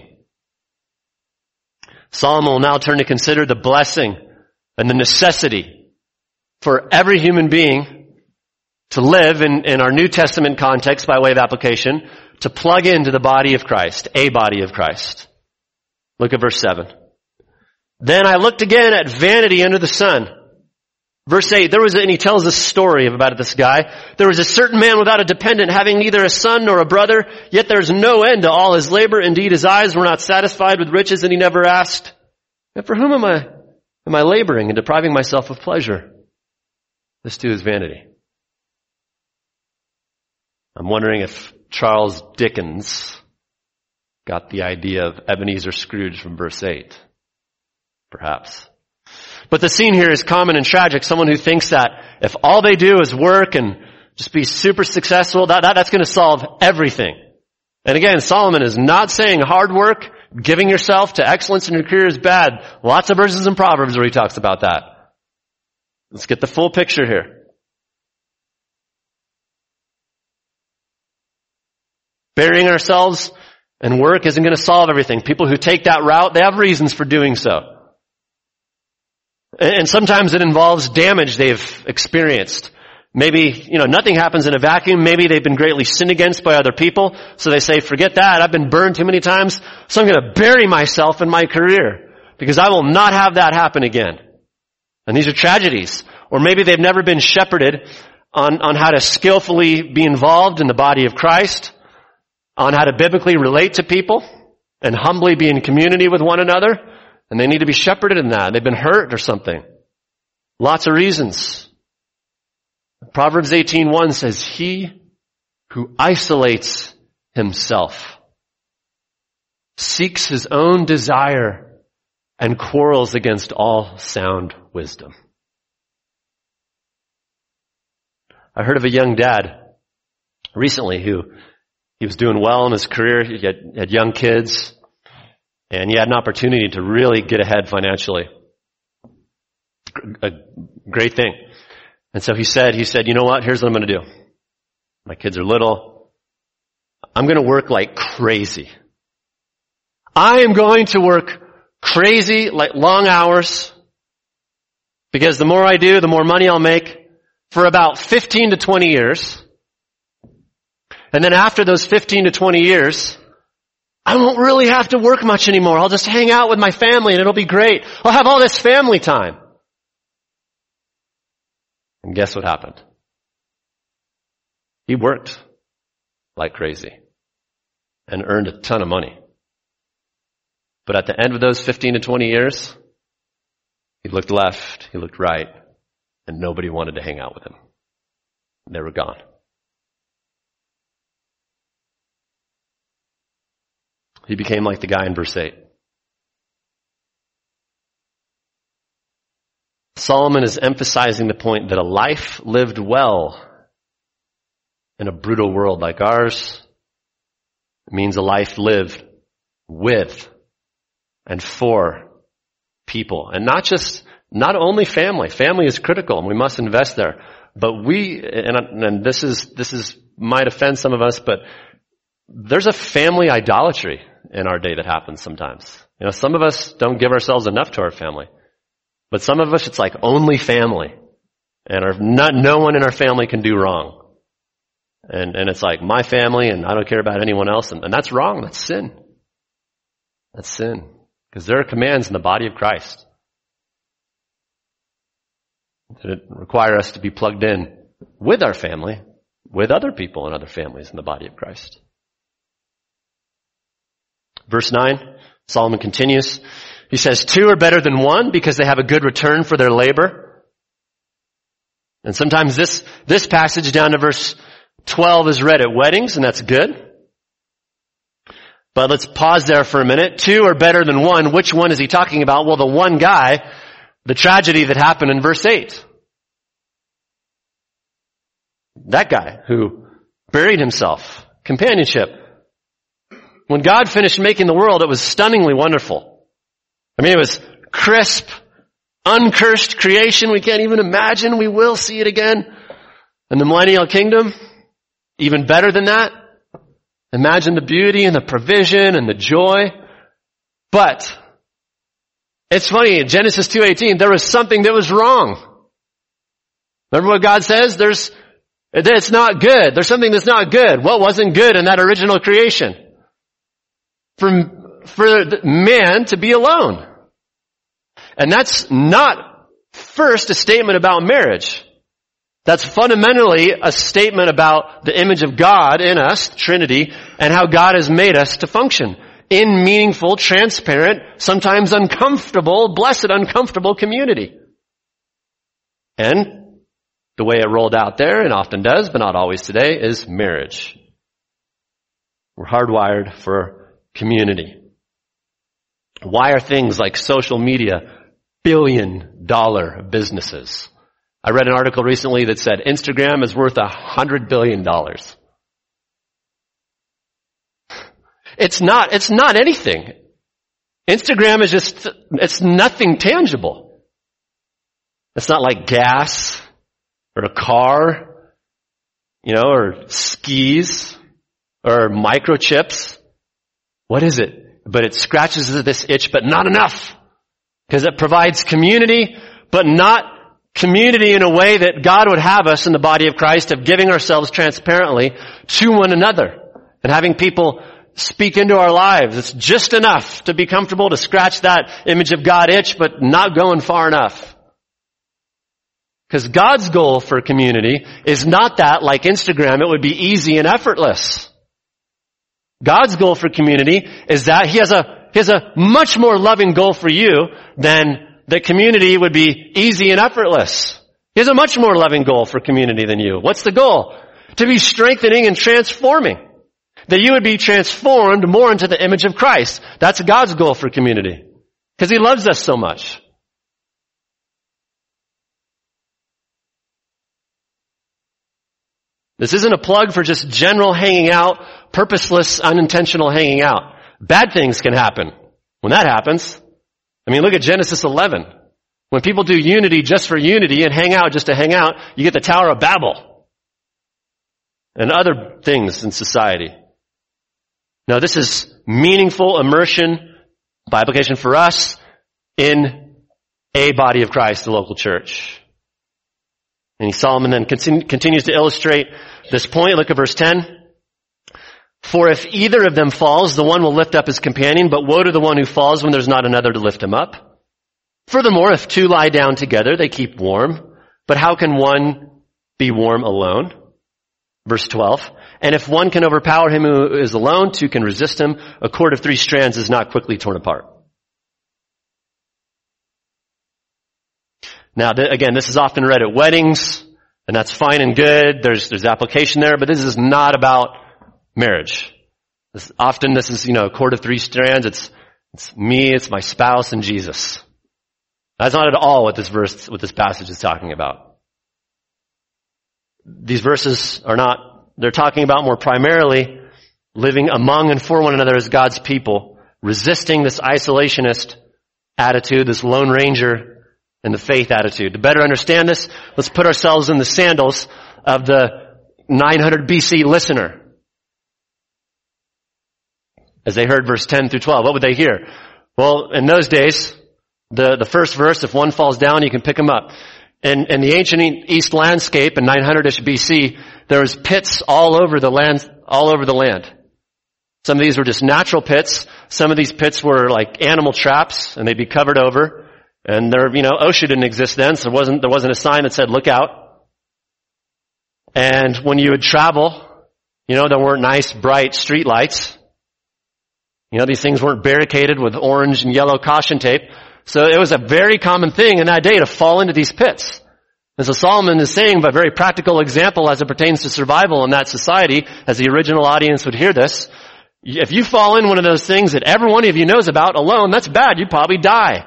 Solomon will now turn to consider the blessing and the necessity for every human being to live in, in our New Testament context by way of application, to plug into the body of Christ, a body of Christ. Look at verse seven. Then I looked again at vanity under the sun. Verse eight, there was, a, and he tells this story about this guy. There was a certain man without a dependent, having neither a son nor a brother, yet there's no end to all his labor. Indeed, his eyes were not satisfied with riches, and he never asked, and for whom am I, am I laboring and depriving myself of pleasure? This too is vanity. I'm wondering if Charles Dickens got the idea of Ebenezer Scrooge from verse eight. Perhaps. But the scene here is common and tragic. Someone who thinks that if all they do is work and just be super successful, that, that that's going to solve everything. And again, Solomon is not saying hard work, giving yourself to excellence in your career is bad. Lots of verses in Proverbs where he talks about that. Let's get the full picture here. Burying ourselves in work isn't going to solve everything. People who take that route, they have reasons for doing so. And sometimes it involves damage they've experienced. Maybe, you know, nothing happens in a vacuum. Maybe they've been greatly sinned against by other people. So they say, forget that. I've been burned too many times. So I'm going to bury myself in my career because I will not have that happen again. And these are tragedies. Or maybe they've never been shepherded on, on how to skillfully be involved in the body of Christ, on how to biblically relate to people and humbly be in community with one another. And they need to be shepherded in that. They've been hurt or something. Lots of reasons. Proverbs eighteen one says, he who isolates himself seeks his own desire and quarrels against all sound wisdom. I heard of a young dad recently who he was doing well in his career. He had, had young kids. And he had an opportunity to really get ahead financially. A great thing. And so he said, he said, you know what? Here's what I'm going to do. My kids are little. I'm going to work like crazy. I am going to work crazy, like long hours. Because the more I do, the more money I'll make for about fifteen to twenty years. And then after those fifteen to twenty years, I won't really have to work much anymore. I'll just hang out with my family and it'll be great. I'll have all this family time. And guess what happened? He worked like crazy and earned a ton of money. But at the end of those fifteen to twenty years, he looked left, he looked right, and nobody wanted to hang out with him. They were gone. He became like the guy in verse eight. Solomon is emphasizing the point that a life lived well in a brutal world like ours means a life lived with and for people. And not just, not only family. Family is critical and we must invest there. But we, and, and this is, this is, might offend some of us, but there's a family idolatry in our day that happens sometimes. You know, some of us don't give ourselves enough to our family. But some of us, it's like only family. And our, not, no one in our family can do wrong. And, and it's like my family and I don't care about anyone else. And, and that's wrong. That's sin. That's sin. Because there are commands in the body of Christ that require us to be plugged in with our family, with other people and other families in the body of Christ. Verse nine, Solomon continues. He says, two are better than one because they have a good return for their labor. And sometimes this, this passage down to verse twelve is read at weddings, and that's good. But let's pause there for a minute. Two are better than one. Which one is he talking about? Well, the one guy, the tragedy that happened in verse eight. That guy who buried himself. Companionship. When God finished making the world, it was stunningly wonderful. I mean, it was crisp, uncursed creation. We can't even imagine. We will see it again in the millennial kingdom. Even better than that. Imagine the beauty and the provision and the joy. But it's funny, in Genesis two eighteen, there was something that was wrong. Remember what God says? There's, it's not good. There's something that's not good. What wasn't good in that original creation? For, for man to be alone. And that's not first a statement about marriage. That's fundamentally a statement about the image of God in us, Trinity, and how God has made us to function in meaningful, transparent, sometimes uncomfortable, blessed uncomfortable community. And the way it rolled out there, and often does, but not always today, is marriage. We're hardwired for community. Why are things like social media billion dollar businesses? I read an article recently that said Instagram is worth a hundred billion dollars. It's not, it's not anything. Instagram is just, it's nothing tangible. It's not like gas or a car, you know, or skis or microchips. What is it? But it scratches this itch, but not enough. Because it provides community, but not community in a way that God would have us in the body of Christ, of giving ourselves transparently to one another and having people speak into our lives. It's just enough to be comfortable to scratch that image of God itch, but not going far enough. Because God's goal for community is not that, like Instagram, it would be easy and effortless. God's goal for community is that He has a, He has a much more loving goal for you than that community would be easy and effortless. He has a much more loving goal for community than you. What's the goal? To be strengthening and transforming. That you would be transformed more into the image of Christ. That's God's goal for community. Because He loves us so much. This isn't a plug for just general hanging out, purposeless, unintentional hanging out. Bad things can happen when that happens. I mean, look at Genesis eleven. When people do unity just for unity and hang out just to hang out, you get the Tower of Babel and other things in society. Now, this is meaningful immersion by application for us in a body of Christ, the local church. And Solomon then continues to illustrate this point. Look at verse ten. For if either of them falls, the one will lift up his companion, but woe to the one who falls when there's not another to lift him up. Furthermore, if two lie down together, they keep warm. But how can one be warm alone? Verse twelve. And if one can overpower him who is alone, two can resist him. A cord of three strands is not quickly torn apart. Now, th- again, this is often read at weddings, and that's fine and good. There's, there's application there, but this is not about marriage. This, often this is, you know, a cord of three strands. It's, it's me, it's my spouse, and Jesus. That's not at all what this verse, what this passage is talking about. These verses are not, they're talking about more primarily living among and for one another as God's people, resisting this isolationist attitude, this Lone Ranger and the faith attitude. To better understand this, let's put ourselves in the sandals of the nine hundred B C listener. As they heard verse ten through twelve, what would they hear? Well, in those days, the, the first verse, if one falls down, you can pick him up. In, in the ancient East landscape in nine hundred-ish B C, there was pits all over the land, all over the land. Some of these were just natural pits. Some of these pits were like animal traps, and they'd be covered over. And there, you know, OSHA didn't exist then, so there wasn't, there wasn't a sign that said, look out. And when you would travel, you know, there weren't nice, bright street lights. You know, these things weren't barricaded with orange and yellow caution tape. So it was a very common thing in that day to fall into these pits. And so Solomon is saying, by a very practical example as it pertains to survival in that society, as the original audience would hear this, if you fall in one of those things that every one of you knows about alone, that's bad. You'd probably die.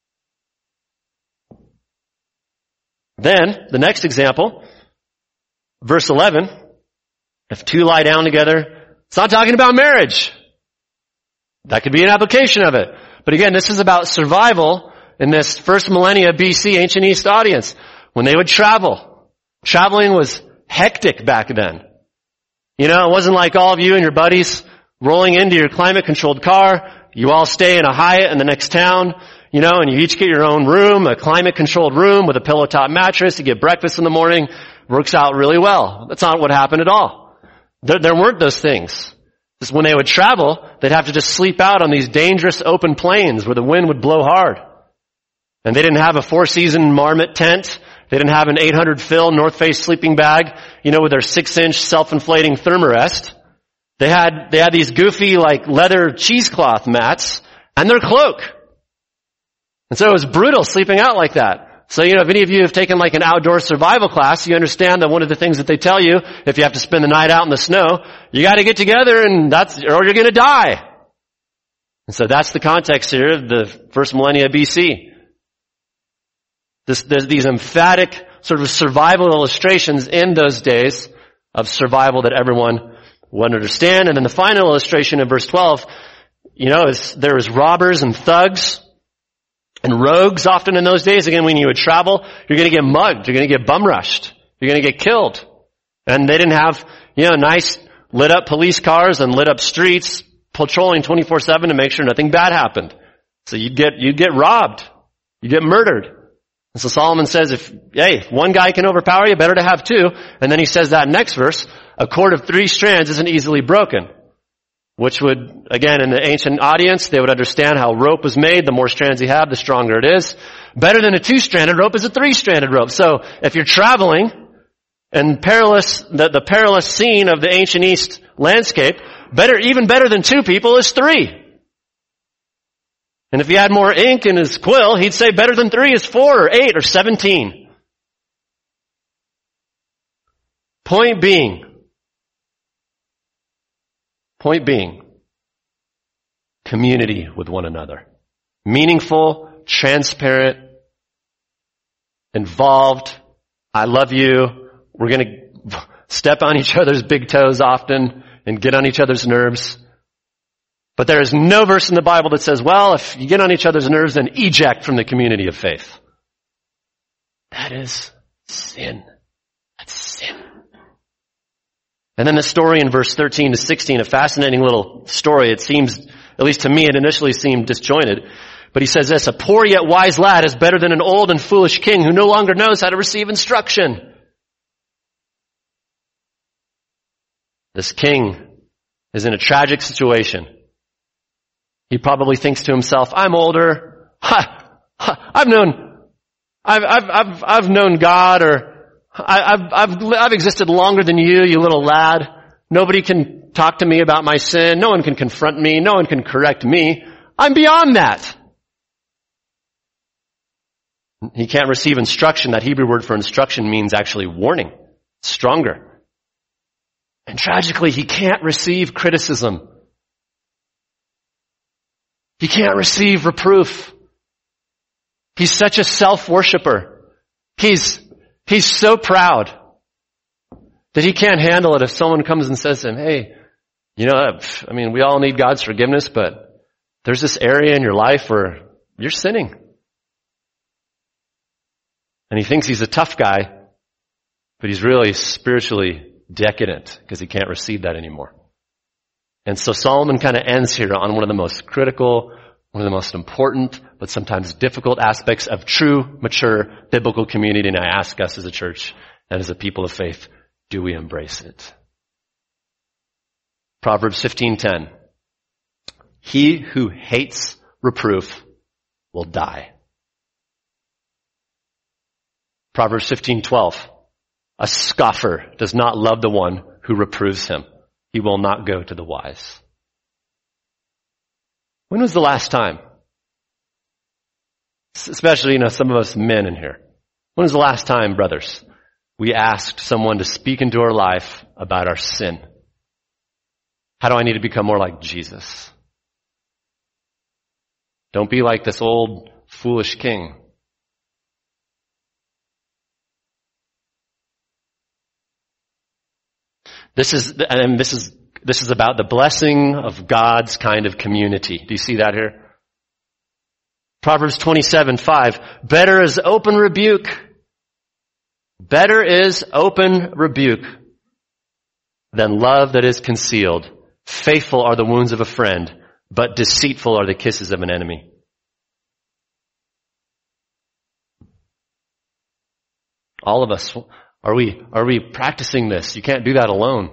Then, the next example, verse eleven, if two lie down together, it's not talking about marriage. That could be an application of it. But again, this is about survival in this first millennia B C ancient East audience. When they would travel, traveling was hectic back then. You know, it wasn't like all of you and your buddies rolling into your climate-controlled car. You all stay in a Hyatt in the next town. You know, and you each get your own room, a climate-controlled room with a pillow-top mattress. You get breakfast in the morning. Works out really well. That's not what happened at all. There, there weren't those things. Just when they would travel, they'd have to just sleep out on these dangerous open plains where the wind would blow hard. And they didn't have a four-season marmot tent. They didn't have an eight hundred fill North Face sleeping bag, you know, with their six-inch self-inflating thermarest. They had, they had these goofy, like, leather cheesecloth mats and their cloak. And so it was brutal sleeping out like that. So, you know, if any of you have taken like an outdoor survival class, you understand that one of the things that they tell you, if you have to spend the night out in the snow, you gotta get together and that's, or you're gonna die. And so that's the context here of the first millennia B C. This, there's these emphatic sort of survival illustrations in those days of survival that everyone would understand. And then the final illustration in verse twelve, you know, is there was robbers and thugs and rogues often in those days. Again, when you would travel, you're going to get mugged. You're going to get bum rushed. You're going to get killed. And they didn't have, you know, nice lit up police cars and lit up streets patrolling twenty-four seven to make sure nothing bad happened. So you'd get, you'd get robbed. You get murdered. And so Solomon says, if, hey, if one guy can overpower you, better to have two. And then he says that next verse, a cord of three strands isn't easily broken. Which would, again, in the ancient audience, they would understand how rope was made. The more strands you have, the stronger it is. Better than a two-stranded rope is a three-stranded rope. So if you're traveling and perilous, the, the perilous scene of the ancient East landscape, better, even better than two people is three. And if he had more ink in his quill, he'd say better than three is four or eight or seventeen. Point being, Point being, community with one another. Meaningful, transparent, involved. I love you. We're going to step on each other's big toes often and get on each other's nerves. But there is no verse in the Bible that says, well, if you get on each other's nerves, then eject from the community of faith. That is sin. That's sin. And then the story in verse thirteen to sixteen, a fascinating little story. It seems, at least to me, it initially seemed disjointed. But he says this, a poor yet wise lad is better than an old and foolish king who no longer knows how to receive instruction. This king is in a tragic situation. He probably thinks to himself, I'm older. Ha, ha, I've known I've, I've, I've, I've known God, or I, I've, I've, I've existed longer than you, you little lad. Nobody can talk to me about my sin. No one can confront me. No one can correct me. I'm beyond that. He can't receive instruction. That Hebrew word for instruction means actually warning. Stronger. And tragically, he can't receive criticism. He can't receive reproof. He's such a self-worshiper. He's, he's so proud that he can't handle it if someone comes and says to him, hey, you know, I mean, we all need God's forgiveness, but there's this area in your life where you're sinning. And he thinks he's a tough guy, but he's really spiritually decadent because he can't receive that anymore. And so Solomon kind of ends here on one of the most critical, one of the most important, but sometimes difficult aspects of true, mature, biblical community. And I ask us as a church and as a people of faith, do we embrace it? Proverbs fifteen ten. He who hates reproof will die. Proverbs fifteen twelve. A scoffer does not love the one who reproves him. He will not go to the wise. When was the last time? Especially, you know, some of us men in here. When was the last time, brothers, we asked someone to speak into our life about our sin? How do I need to become more like Jesus? Don't be like this old foolish king. This is, and this is, this is about the blessing of God's kind of community. Do you see that here? Proverbs twenty-seven five. Better is open rebuke. Better is open rebuke than love that is concealed. Faithful are the wounds of a friend, but deceitful are the kisses of an enemy. All of us, are we, are we practicing this? You can't do that alone.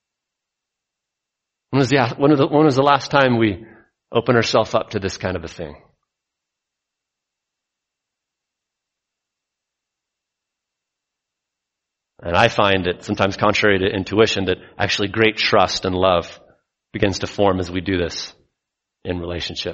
When was the, when was the, when was the last time we opened ourselves up to this kind of a thing? And I find it sometimes contrary to intuition that actually great trust and love begins to form as we do this in relationship.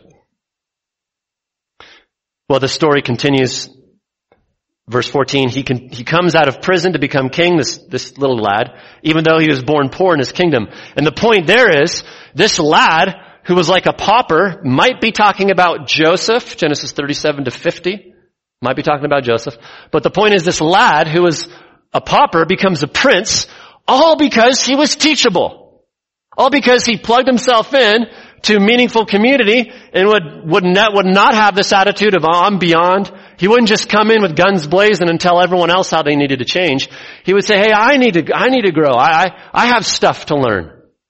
Well, the story continues. Verse fourteen, he can, he comes out of prison to become king, this, this little lad, even though he was born poor in his kingdom. And the point there is, this lad, who was like a pauper, might be talking about Joseph, Genesis thirty-seven to fifty, might be talking about Joseph. But the point is, this lad, who was a pauper, becomes a prince, all because he was teachable. All because he plugged himself in to meaningful community and would, would not, would not have this attitude of, oh, I'm beyond. He wouldn't just come in with guns blazing and tell everyone else how they needed to change. He would say, hey, I need to, I need to grow. I, I, I have stuff to learn.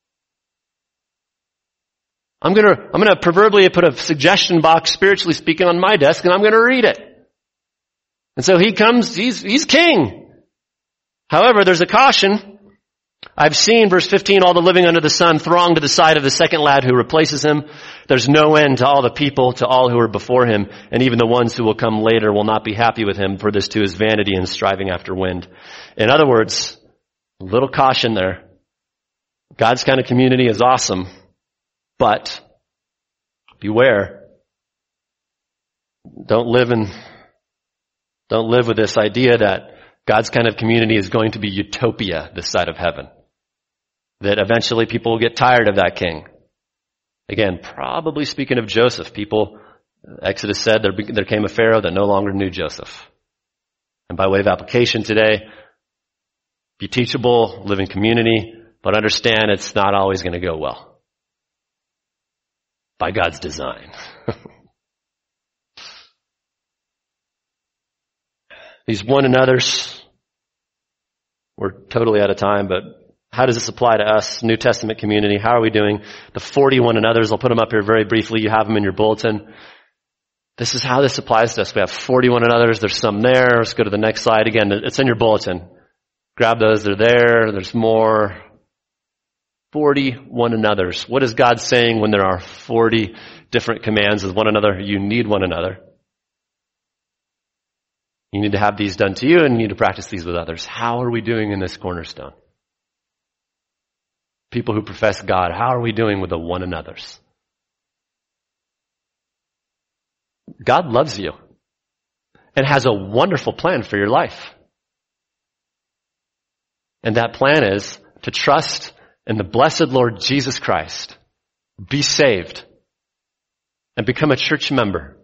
I'm gonna, I'm gonna proverbially put a suggestion box, spiritually speaking, on my desk and I'm gonna read it. And so he comes, he's, he's king. However, there's a caution. I've seen, verse fifteen, all the living under the sun throng to the side of the second lad who replaces him. There's no end to all the people, to all who are before him, and even the ones who will come later will not be happy with him, for this too is vanity and striving after wind. In other words, a little caution there. God's kind of community is awesome, but beware. Don't live in, don't live with this idea that God's kind of community is going to be utopia this side of heaven. That eventually people will get tired of that king. Again, probably speaking of Joseph, people, Exodus said there, there came a Pharaoh that no longer knew Joseph. And by way of application today, be teachable, live in community, but understand it's not always going to go well. By God's design. These one another's, we're totally out of time, but how does this apply to us, New Testament community? How are we doing? The forty one another's, I'll put them up here very briefly. You have them in your bulletin. This is how this applies to us. We have forty one another's. There's some there. Let's go to the next slide. Again, it's in your bulletin. Grab those. They're there. There's more. forty one another's. What is God saying when there are forty different commands with one another? You need one another. You need to have these done to you, and you need to practice these with others. How are we doing in this cornerstone? People who profess God, how are we doing with the one another's? God loves you and has a wonderful plan for your life. And that plan is to trust in the blessed Lord Jesus Christ, be saved, and become a church member,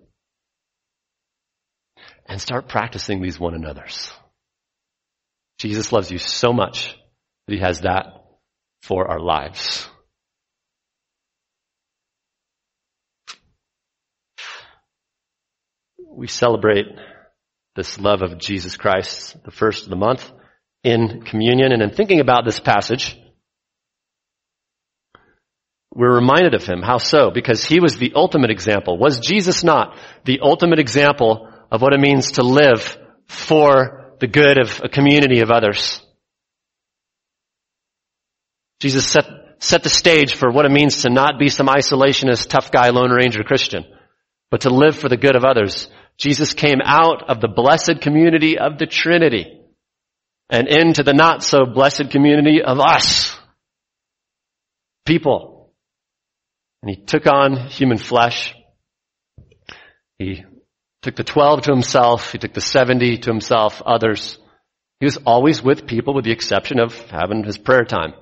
and start practicing these one another's. Jesus loves you so much that he has that for our lives. We celebrate this love of Jesus Christ the first of the month in communion. And in thinking about this passage, we're reminded of him. How so? Because he was the ultimate example. Was Jesus not the ultimate example of what it means to live for the good of a community of others? Jesus set, set the stage for what it means to not be some isolationist, tough guy, Lone Ranger Christian, but to live for the good of others. Jesus came out of the blessed community of the Trinity and into the not so blessed community of us, people. And he took on human flesh. He took the twelve to himself. He took the seventy to himself, others. He was always with people with the exception of having his prayer time.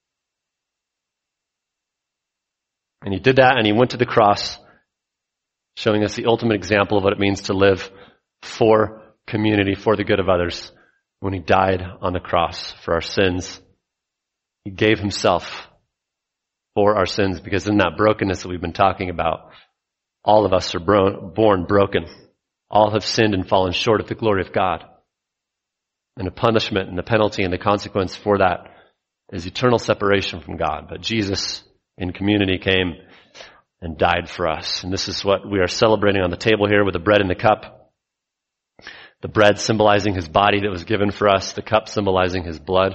And he did that, and he went to the cross, showing us the ultimate example of what it means to live for community, for the good of others. When he died on the cross for our sins, he gave himself for our sins, because in that brokenness that we've been talking about, all of us are bro- born broken. All have sinned and fallen short of the glory of God. And the punishment and the penalty and the consequence for that is eternal separation from God. But Jesus in community came and died for us. And this is what we are celebrating on the table here with the bread and the cup. The bread symbolizing his body that was given for us, the cup symbolizing his blood.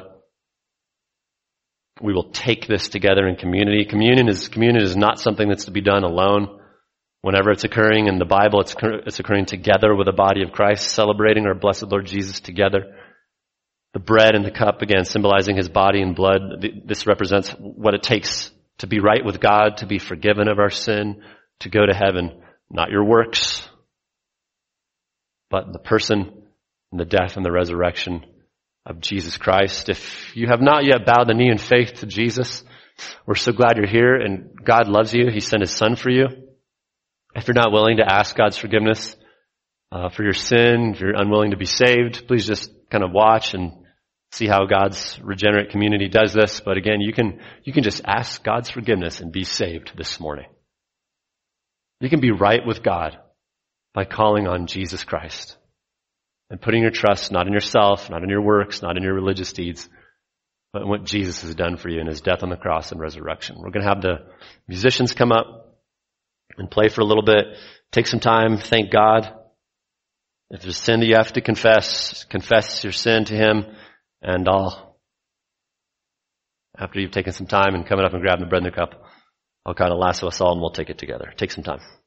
We will take this together in community. Communion is, communion is not something that's to be done alone. Whenever it's occurring in the Bible, it's, it's occurring together with the body of Christ, celebrating our blessed Lord Jesus together. The bread and the cup, again, symbolizing his body and blood. This represents what it takes to be right with God, to be forgiven of our sin, to go to heaven. Not your works, but the person and the death and the resurrection of Jesus Christ. If you have not yet bowed the knee in faith to Jesus, we're so glad you're here, and God loves you. He sent his son for you. If you're not willing to ask God's forgiveness uh, for your sin, if you're unwilling to be saved, please just kind of watch and see how God's regenerate community does this. But again, you can you can just ask God's forgiveness and be saved this morning. You can be right with God by calling on Jesus Christ and putting your trust not in yourself, not in your works, not in your religious deeds, but in what Jesus has done for you in his death on the cross and resurrection. We're going to have the musicians come up and play for a little bit. Take some time, thank God. If there's sin that you have to confess, confess your sin to him. And I'll, after you've taken some time and coming up and grabbing the bread and the cup, I'll kind of lasso us all and we'll take it together. Take some time.